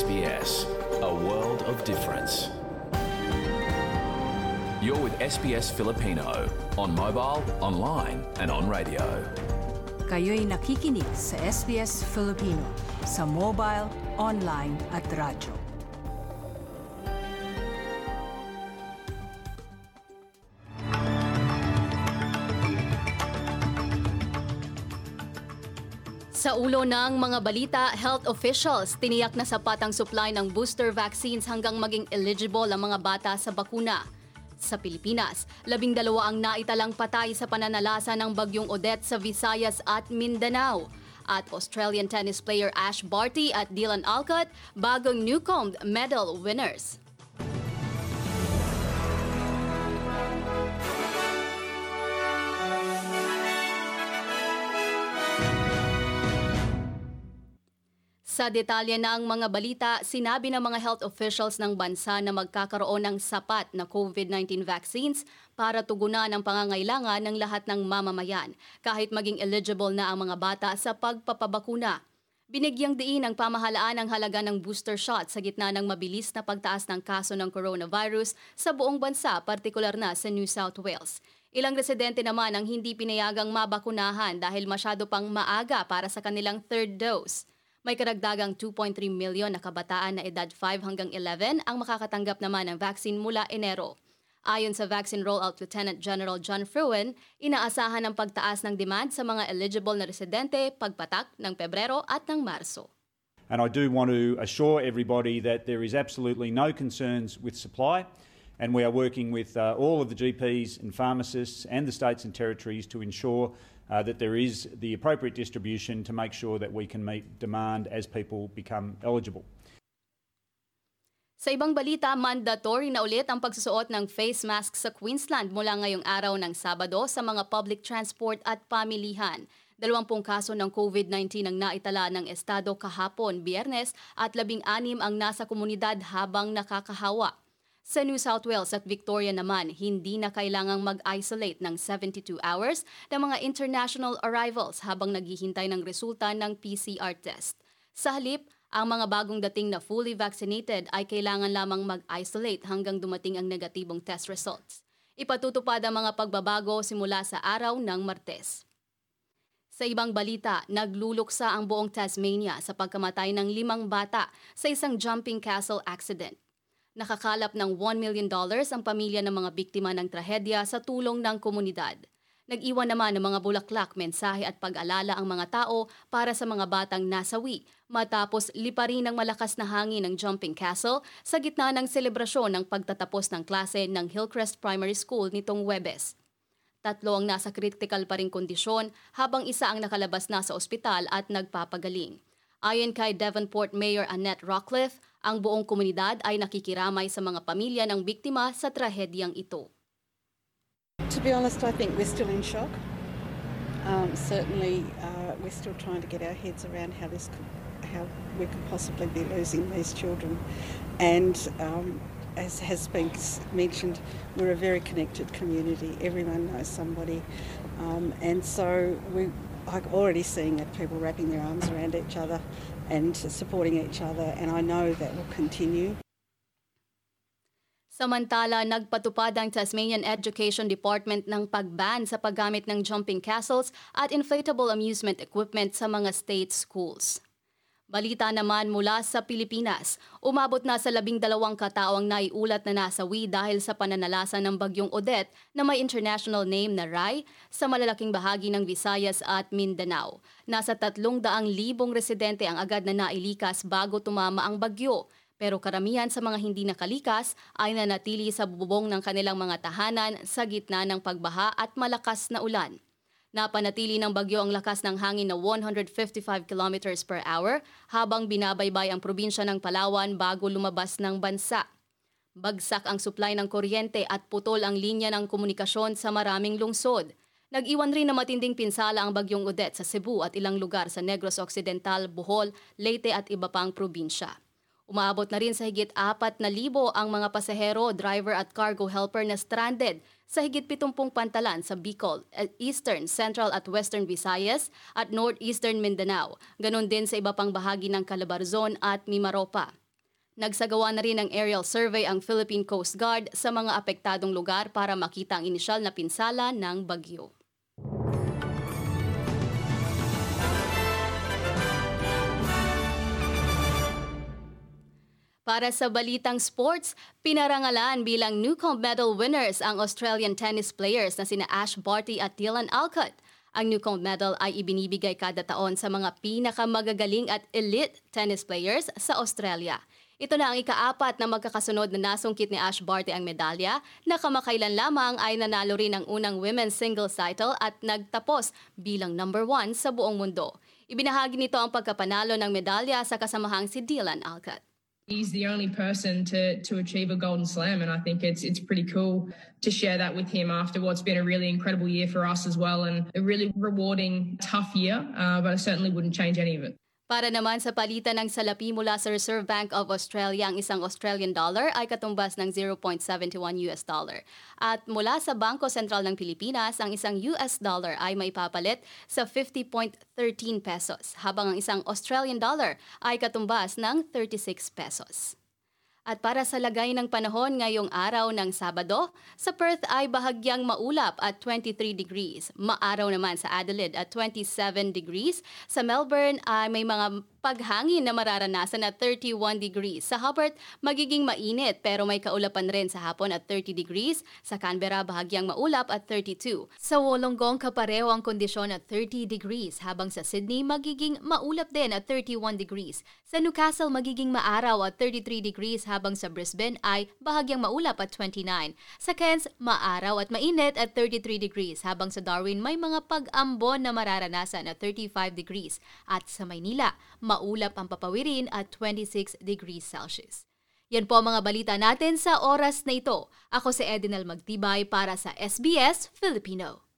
SBS, a world of difference. You're with SBS Filipino on mobile, online and on radio. Kayo'y nakikinig sa SBS Filipino sa mobile, online at radyo. Sa ulo ng mga balita, health officials tiniyak na sapat ang supply ng booster vaccines hanggang maging eligible ang mga bata sa bakuna. Sa Pilipinas, 12 ang naitalang patay sa pananalasa ng bagyong Odette sa Visayas at Mindanao. At Australian tennis player Ash Barty at Dylan Alcott, bagong Newcomb medal winners. Sa detalye ng mga balita, sinabi ng mga health officials ng bansa na magkakaroon ng sapat na COVID-19 vaccines para tugunan ang pangangailangan ng lahat ng mamamayan, kahit maging eligible na ang mga bata sa pagpapabakuna. Binigyang diin ng pamahalaan ang halaga ng booster shot sa gitna ng mabilis na pagtaas ng kaso ng coronavirus sa buong bansa, partikular na sa New South Wales. Ilang residente naman ang hindi pinayagang mabakunahan dahil masyado pang maaga para sa kanilang third dose. May karagdagang 2.3 milyon na kabataan na edad 5 hanggang 11 ang makakatanggap naman ng vaccine mula Enero. Ayon sa Vaccine Rollout Lieutenant General John Fruin, inaasahan ang pagtaas ng demand sa mga eligible na residente pagpatak ng Pebrero at ng Marso. And I do want to assure everybody that there is absolutely no concerns with supply, and we are working with all of the GPs and pharmacists and the states and territories to ensure that there is the appropriate distribution to make sure that we can meet demand as people become eligible. Sa ibang balita, mandatory na ulit ang pagsusuot ng face mask sa Queensland mula ngayong araw ng Sabado sa mga public transport at pamilihan. 20 kaso ng COVID-19 ang naitala ng estado kahapon, Biyernes, at 16 ang nasa komunidad habang nakakahawa. Sa New South Wales at Victoria naman, hindi na kailangang mag-isolate ng 72 hours ng mga international arrivals habang naghihintay ng resulta ng PCR test. Sa halip, ang mga bagong dating na fully vaccinated ay kailangan lamang mag-isolate hanggang dumating ang negatibong test results. Ipatutupad ang mga pagbabago simula sa araw ng Martes. Sa ibang balita, nagluluksa ang buong Tasmania sa pagkamatay ng 5 bata sa isang jumping castle accident. Nakakalap ng $1 million ang pamilya ng mga biktima ng trahedya sa tulong ng komunidad. Nag-iwan naman ng mga bulaklak, mensahe at pag-alala ang mga tao para sa mga batang nasawi matapos liparin ng malakas na hangin ng jumping castle sa gitna ng selebrasyon ng pagtatapos ng klase ng Hillcrest Primary School nitong Huwebes. 3 ang nasa critical pa ring kondisyon habang 1 ang nakalabas na sa ospital at nagpapagaling. Ayon kay Devonport Mayor Annette Rockcliffe, ang buong komunidad ay nakikiramay sa mga pamilya ng biktima sa trahedyang ito. To be honest, I think we're still in shock. Certainly, we're still trying to get our heads around how we could possibly be losing these children. And as has been mentioned, we're a very connected community. Everyone knows somebody, and so I'm already seeing people wrapping their arms around each other and supporting each other, and I know that will continue. Samantala, nagpatupad ang Tasmanian Education Department ng pag-ban sa paggamit ng jumping castles at inflatable amusement equipment sa mga state schools. Balita naman mula sa Pilipinas, umabot na sa 12 katao ang naiulat na nasawi dahil sa pananalasa ng bagyong Odette na may international name na Rai sa malalaking bahagi ng Visayas at Mindanao. Nasa 300,000 residente ang agad na nailikas bago tumama ang bagyo, pero karamihan sa mga hindi nakalikas ay nanatili sa bubong ng kanilang mga tahanan sa gitna ng pagbaha at malakas na ulan. Napanatili ng bagyo ang lakas ng hangin na 155 km per hour habang binabaybay ang probinsya ng Palawan bago lumabas ng bansa. Bagsak ang supply ng kuryente at putol ang linya ng komunikasyon sa maraming lungsod. Nag-iwan rin na matinding pinsala ang bagyong Odette sa Cebu at ilang lugar sa Negros Occidental, Bohol, Leyte at iba pang probinsya. Umaabot na rin sa higit 4,000 ang mga pasahero, driver at cargo helper na stranded sa higit 70 pantalan sa Bicol, Eastern, Central at Western Visayas at Northeastern Mindanao. Ganon din sa iba pang bahagi ng Calabarzon at Mimaropa. Nagsagawa na rin ng aerial survey ang Philippine Coast Guard sa mga apektadong lugar para makita ang inisyal na pinsala ng bagyo. Para sa balitang sports, pinarangalan bilang Newcomb Medal winners ang Australian tennis players na sina Ash Barty at Dylan Alcott. Ang Newcomb Medal ay ibinibigay kada taon sa mga pinakamagagaling at elite tennis players sa Australia. Ito na ang ika-4 na magkakasunod na nasungkit ni Ash Barty ang medalya na kamakailan lamang ay nanalo rin ang unang women's singles title at nagtapos bilang number 1 sa buong mundo. Ibinahagi nito ang pagkapanalo ng medalya sa kasamahang si Dylan Alcott. He's the only person to achieve a Golden Slam, and I think it's pretty cool to share that with him after what's been a really incredible year for us as well, and a really rewarding, tough year, but I certainly wouldn't change any of it. Para naman sa palitan ng salapi mula sa Reserve Bank of Australia, ang isang Australian dollar ay katumbas ng $0.71. At mula sa Bangko Sentral ng Pilipinas, ang isang US dollar ay maipapalit sa 50.13 pesos, habang ang isang Australian dollar ay katumbas ng 36 pesos. At para sa lagay ng panahon ngayong araw ng Sabado, sa Perth ay bahagyang maulap at 23 degrees. Maaraw naman sa Adelaide at 27 degrees. Sa Melbourne ay may mga paghangin na mararanasan at 31 degrees. Sa Hobart, magiging mainit pero may kaulapan rin sa hapon at 30 degrees. Sa Canberra, bahagyang maulap at 32. Sa Wollongong, kapareho ang kondisyon at 30 degrees, habang sa Sydney, magiging maulap din at 31 degrees. Sa Newcastle, magiging maaraw at 33 degrees, habang sa Brisbane ay bahagyang maulap at 29. Sa Cairns, maaraw at mainit at 33 degrees, habang sa Darwin may mga pag-ambon na mararanasan at 35 degrees. At sa Maynila, maulap ang papawirin at 26 degrees Celsius. Yan po ang mga balita natin sa oras na ito. Ako si Edinel Magtibay para sa SBS Filipino.